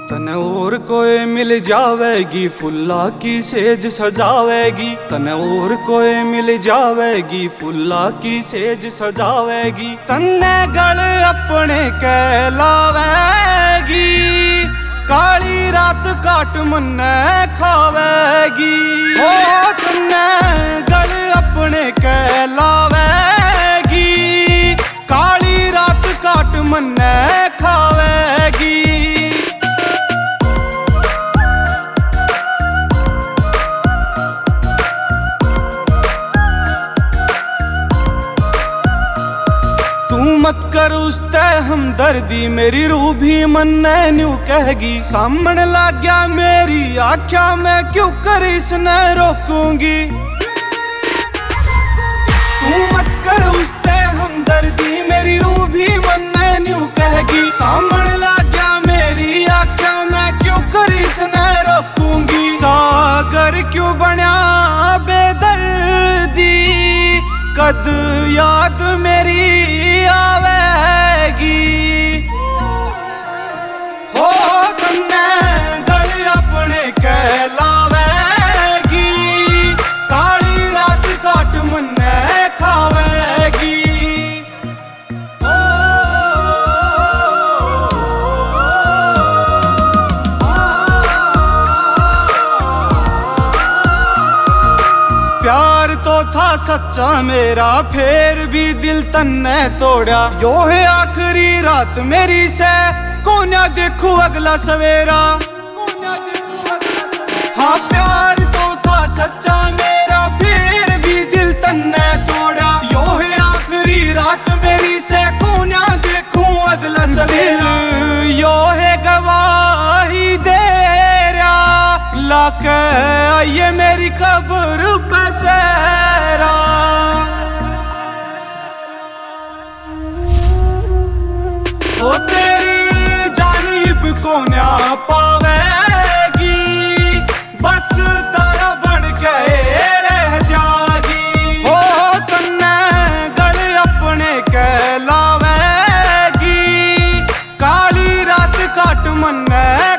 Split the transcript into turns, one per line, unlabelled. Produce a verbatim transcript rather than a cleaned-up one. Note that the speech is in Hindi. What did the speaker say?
तने और कोई मिल जावेगी फुल्ला की सेज सजावेगी। तने और कोई मिल जावेगी फुल्ला की सेज सजावेगी। तन्ने गल अपने कहलावेगी काली रात काट मन्ने खावेगी। ओ तन्ने गल अपने कहलावेगी काली रात काट मन्ने खावेगी। मत कर उसते हमदर्दी मेरी रूह भी मन्ने न्यू कहेगी। सामने लग गया मेरी आख्या मैं क्यों कर इसने रोकूंगी। तू मत कर उसते हमदर्दी मेरी रूह भी मन्ने न्यू कहेगी। सामने लग गया मेरी आख्या मैं क्यों कर इसने रोकूंगी। सागर क्यों बना बेदर्दी कद याद मेरी आवेगी। हो तन्ने गल अपने कहलावेगी काली रात काट मन्ने खावेगी। प्यार तो था सच्चा मेरा फिर भी दिल तन्ने तोड़ा। यो है आखिरी रात मेरी से कोन्या देखू अगला सवेरा। हाँ प्यार तो था सच्चा मेरा फिर भी दिल तन्ने तोड़ा। यो है आखिरी रात मेरी से कोन्या देखू अगला सवेरा। यो है गवाही दे लाके आइए मेरी कब्र बसेरा। ओ तेरी जानिब को ना पावेगी बस तारा बन के रह जागी। हो तन्ने गल अपने कहलावेगी काली रात काट मन्ने